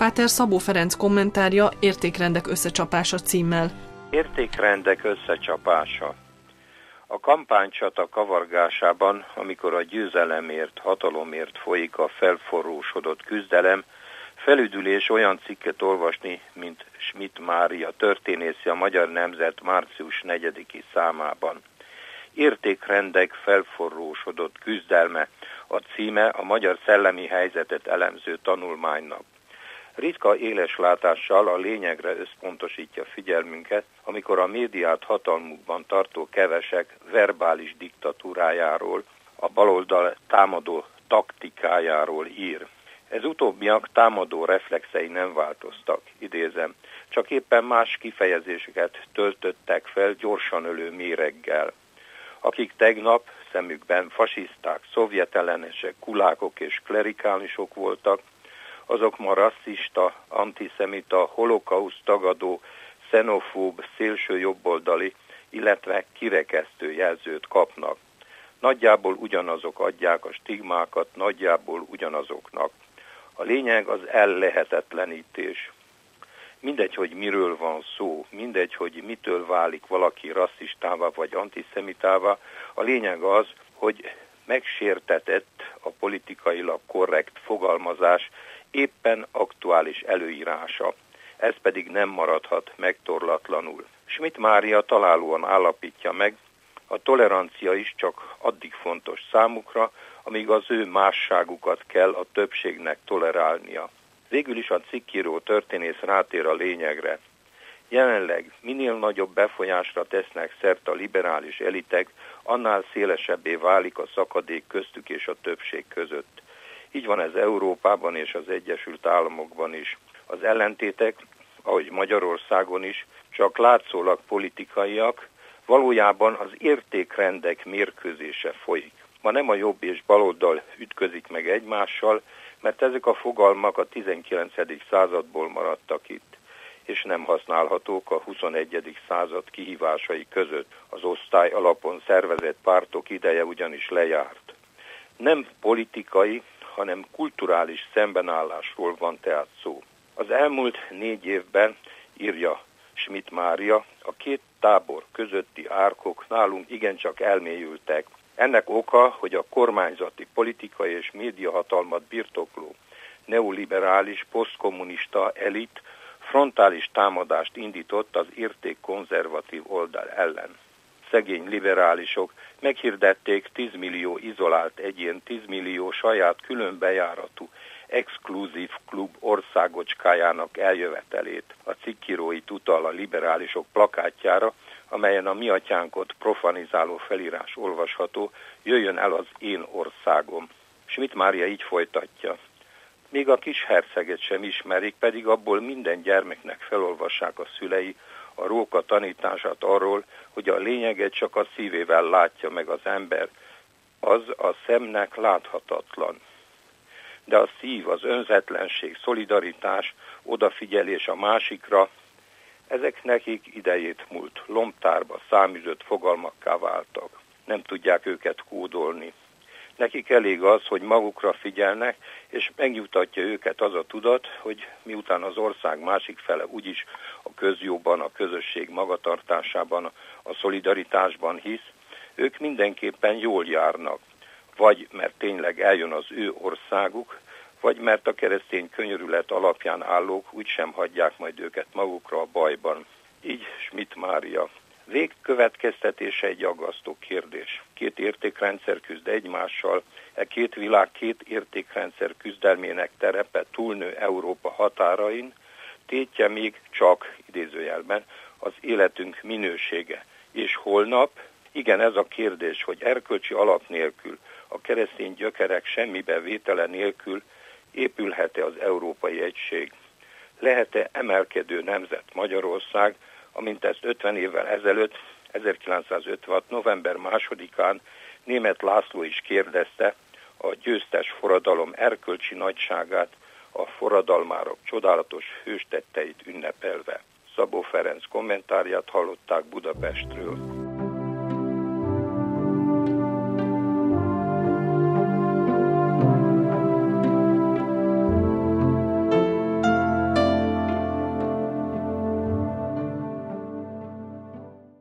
Páter Szabó Ferenc kommentárja Értékrendek összecsapása címmel. Értékrendek összecsapása. A kampánycsata kavargásában, amikor a győzelemért, hatalomért folyik a felforrósodott küzdelem, felüdülés olyan cikket olvasni, mint Schmidt Mária történészi a Magyar Nemzet március 4-i számában. Értékrendek felforrósodott küzdelme a címe a magyar szellemi helyzetet elemző tanulmánynak. Ritka éles látással a lényegre összpontosítja figyelmünket, amikor a médiát hatalmukban tartó kevesek verbális diktatúrájáról, a baloldal támadó taktikájáról ír. Ez utóbbiak támadó reflexei nem változtak, idézem, csak éppen más kifejezéseket töltöttek fel gyorsan ölő méreggel. Akik tegnap szemükben fasiszták, szovjetellenesek, kulákok és klerikálisok voltak, azok ma rasszista, antiszemita, holokauszt tagadó, xenofób, szélső jobboldali, illetve kirekesztő jelzőt kapnak. Nagyjából ugyanazok adják a stigmákat, nagyjából ugyanazoknak. A lényeg az ellehetetlenítés. Mindegy, hogy miről van szó, mindegy, hogy mitől válik valaki rasszistává vagy antiszemitává, a lényeg az, hogy megsértetett a politikailag korrekt fogalmazás éppen aktuális előírása. Ez pedig nem maradhat megtorlatlanul. Schmidt Mária találóan állapítja meg, a tolerancia is csak addig fontos számukra, amíg az ő másságukat kell a többségnek tolerálnia. Végül is a cikkíró történész rátér a lényegre. Jelenleg minél nagyobb befolyásra tesznek szert a liberális elitek, annál szélesebbé válik a szakadék köztük és a többség között. Így van ez Európában és az Egyesült Államokban is. Az ellentétek, ahogy Magyarországon is, csak látszólag politikaiak, valójában az értékrendek mérkőzése folyik. Ma nem a jobb és baloldal ütközik meg egymással, mert ezek a fogalmak a 19. századból maradtak itt, és nem használhatók a 21. század kihívásai között. Az osztály alapon szervezett pártok ideje ugyanis lejárt. Nem politikai, hanem kulturális szembenállásról van tehát szó. Az elmúlt 4 évben, írja Schmidt Mária, a két tábor közötti árkok nálunk igencsak elmélyültek. Ennek oka, hogy a kormányzati, politikai és médiahatalmat birtokló neoliberális, posztkommunista elit frontális támadást indított az értékkonzervatív oldal ellen. Szegény liberálisok meghirdették 10 millió izolált egyén, 10 millió saját különbejáratú exkluzív klub országocskájának eljövetelét. A cikkírói utal a liberálisok plakátjára, amelyen a mi atyánkot profanizáló felírás olvasható, jöjjön el az én országom. Schmidt Mária így folytatja. Még a kis herceget sem ismerik, pedig abból minden gyermeknek felolvassák a szülei a róka tanítását arról, hogy a lényeget csak a szívével látja meg az ember. Az a szemnek láthatatlan. De a szív, az önzetlenség, szolidaritás, odafigyelés a másikra, ezek nekik idejét múlt, lombtárba száműzött fogalmakká váltak. Nem tudják őket kódolni. Nekik elég az, hogy magukra figyelnek, és megnyugtatja őket az a tudat, hogy miután az ország másik fele úgyis a közjóban, a közösség magatartásában, a szolidaritásban hisz, ők mindenképpen jól járnak. Vagy mert tényleg eljön az ő országuk, vagy mert a keresztény könyörület alapján állók úgysem hagyják majd őket magukra a bajban. Így Schmidt Mária. Végkövetkeztetése egy aggasztó kérdés. Két értékrendszer küzd egymással, két világ két értékrendszer küzdelmének terepe túlnő Európa határain, tétje még csak, idézőjelben, az életünk minősége. És holnap, igen, ez a kérdés, hogy erkölcsi alap nélkül, a keresztény gyökerek semmibe vétele nélkül épülhet-e az európai egység? Lehet-e emelkedő nemzet Magyarország, amint ezt 50 évvel ezelőtt, 1956. november 2-án Németh László is kérdezte a győztes forradalom erkölcsi nagyságát, a forradalmárok csodálatos hőstetteit ünnepelve. Szabó Ferenc kommentárját hallották Budapestről.